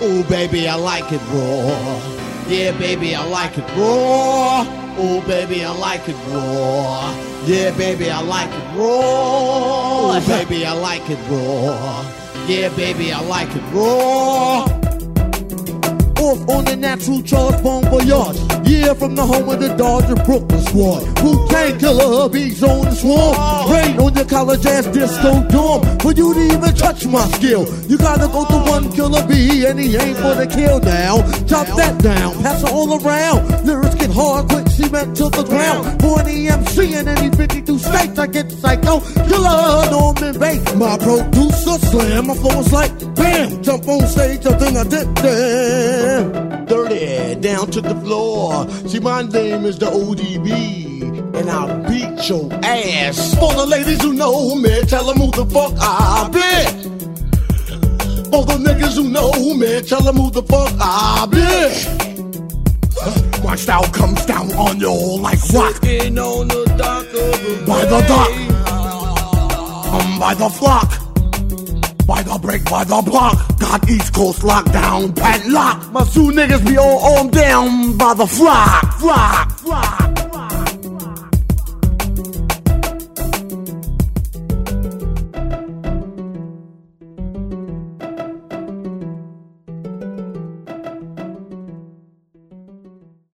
Ooh, baby, I like it raw. Yeah, baby, I like it raw. Ooh, baby, I like it raw. Yeah, baby, I like it raw. Ooh, baby, I like it raw. Yeah, baby, I like it raw. Off on the natural charge, Bon Voyage. Yeah, from the home of the Dodger Brooklyn squad. Wu-Tang Killer, bees on the swarm. Rain on your college ass disco dorm. For you to even touch my skill, you gotta go to one killer bee, and he ain't for the kill now. Chop that down, pass it all around. Lyrics get hard, quick cement to the ground. For any MC in any 52 states, I get psycho. Killer, Norman Bates. My producer slam, my flow is like bam. Jump on stage, I think I did that. Dirty, down to the floor. See, my name is the ODB, and I'll beat your ass. For the ladies who know me, tell them who the fuck I be. For the niggas who know me, tell them who the fuck I be. My style comes down on you like rock. Sitting on the dock of by the dock, by the flock. By the break, by the block, got East Coast lockdown, padlock. My two niggas be all on down by the flock.